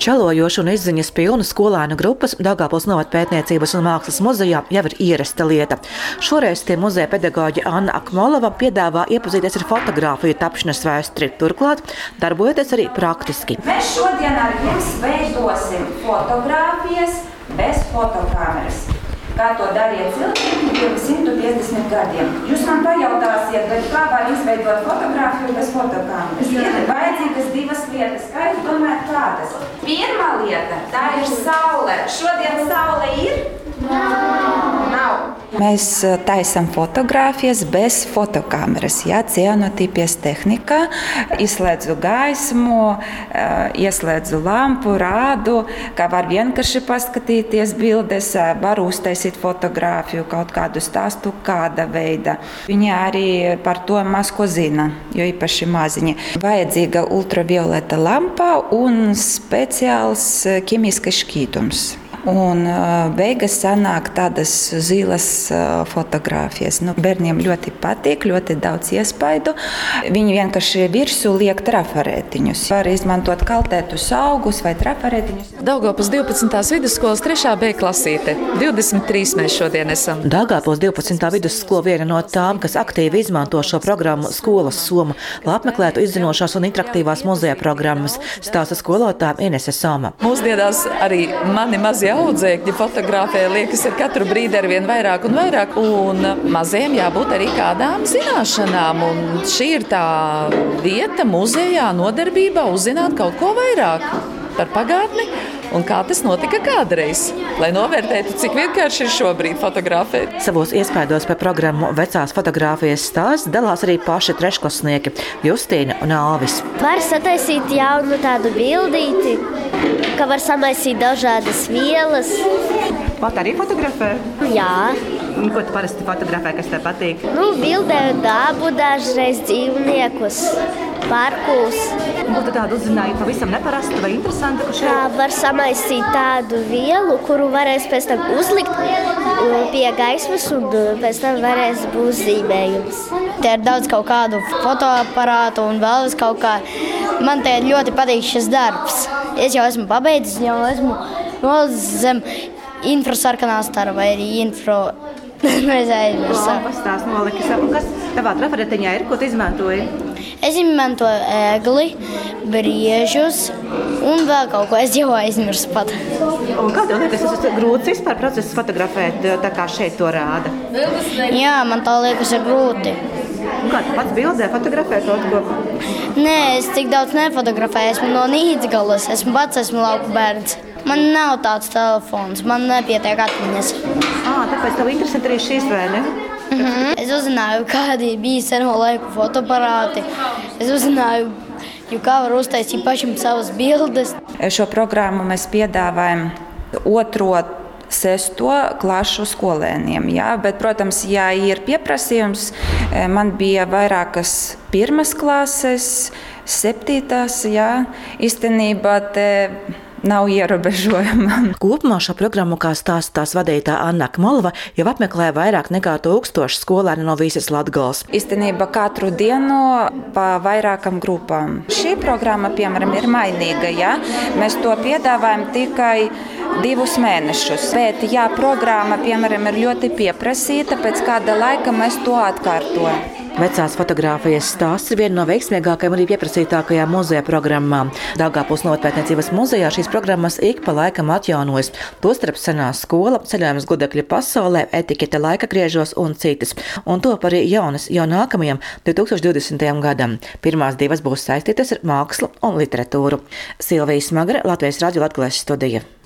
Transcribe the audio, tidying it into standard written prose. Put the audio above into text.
Čalojošu un izziņas pilnu skolēnu grupas Daugavpils novada pētniecības un mākslas muzejā jau ir ierasta lieta. Šoreiz tie muzeja pedagoģe Anna Akmolova piedāvā iepazīties ar fotogrāfiju tapšanas vēsturi, turklāt darbojoties arī praktiski. Mēs šodien ar jums veidosim fotogrāfijas bez fotokameras. Kā to darīja cilvēki pirms 150 gadiem. Jūs man pajautāsiet, bet kā var izveidot fotogrāfiju bez fotokameras? Ir vajadzīgas divas lietas, kā jūs domājat kādas? Pirmā lieta, tā ir saule. Šodien saule ir? Nav. Mēs taisām fotogrāfijas bez fotokameras, cianotīpies tehnikā, izslēdzu gaismu, ieslēdzu lampu, rādu, kā var vienkārši paskatīties bildes, var uztaisīt fotogrāfiju, kaut kādu stāstu, kāda veida. Viņi arī par to maz ko zina, jo īpaši maziņi. Vajadzīga ultravioleta lampa un speciāls ķīmiskais šķīdums. Un beigas sanāk tādas zilas fotogrāfijas. Bērniem ļoti patīk, ļoti daudz iespaidu. Viņi vienkārši virsū liek trafarētiņus. Var izmantot kaltētus augus vai trafarētiņus. Daugavpils 12. vidusskolas 3. B klasīte. 23 mēs šodien esam. Daugavpils 12. vidusskola viena no tām, kas aktīvi izmanto šo programmu Skolas soma, lai apmeklētu izzinošās un interaktīvās muzeja programmas, stāsta skolotāja Inese Soma. Mūsdienās arī mani mazie audzēkņi fotografē, liekas, ar katru brīdi ar vien vairāk un vairāk, un maziem jābūt arī kādām zināšanām, un šī ir tā vieta muzejā, nodarbībā uzzināt kaut ko vairāk par pagātni un kā tas notika kādreiz, lai novērtētu, cik vienkārši ir šobrīd fotografēt. Savos iespaidos par programmu Vecās fotogrāfijas stāsts dalās arī paši trešklasnieki Justīna un Alvis. Var sataisīt jaunu tādu bildīti, ka var samaisīt dažādas vielas. Pat arī fotografē? Jā. Ko tu parasti fotografē, kas tev patīk? Bildēju dabu, dažreiz dzīvniekus, parkus. Ko tu tādu uzzināji pavisam neparastu vai interesantu? Kā var samaisīt tādu vielu, kuru varēs pēc tam uzlikt pie gaismas un pēc tam varēs būt zīmējums. Te ir daudz kaut kādu fotoaparātu un vēl kaut kā. Man te ļoti patīk šis darbs. Es jau esmu pabeidzis, jau esmu zem infrasarkanā stara vai arī Mēs aizmirsām. Pastāst noliki savu, kas tavā trafaretiņā ir, ko tu izmantoji? Es izmantoju ēgli, briežus un vēl kaut ko. Es jau aizmirsu pat. Un kā tev liekas, tas ir grūts vispār process fotografēt, tā kā šeit to rāda? Jā, man tā liekas ir grūti. Un kā tu pats bildē fotografē kaut ko? Nē, es tik daudz nefotografēju. Esmu no Nīdzgalas, esmu lauku bērns. Man nav tāds telefons, man nepietiek atmiņas. Tāpēc tev interesanti arī šīs, vai ne? Es uzzināju, kādi bija seno laiku fotoaparāti. Es uzzināju, kā var uztaisīt pašam savas bildes. Šo programmu mēs piedāvājam 2. 6. klašu skolēniem. Bet, protams, ja ir pieprasījums, man bija vairākas 1. klases, 7. Īstenībā te nav ierobežojuma. Kopumā šo programmu, kā stāsta tās vadītāja Anna Akmolova, jau apmeklē vairāk nekā 1000 skolēnu no visas Latgales. Īstenībā katru dienu pa vairākam grupām. Šī programma, piemēram, ir mainīga. Mēs to piedāvājam tikai 2 mēnešus. Bet, ja programma, piemēram, ir ļoti pieprasīta, pēc kāda laika mēs to atkārtojam. Vecās fotogrāfijas stāsts ir viena no veiksmīgākajām un arī pieprasītākajām muzeja programmām. Daugavpils novada pētniecības muzejā šīs programmas ik pa laikam atjaunojas. Tostarp senā skola, ceļojums gudekļu pasaulē, etiķete laika griežos un citas. Un top arī jaunas jau nākamajam 2020. gadam. Pirmās 2 būs saistītas ar mākslu un literatūru. Silvija Smagre, Latvijas radio Latgales studija.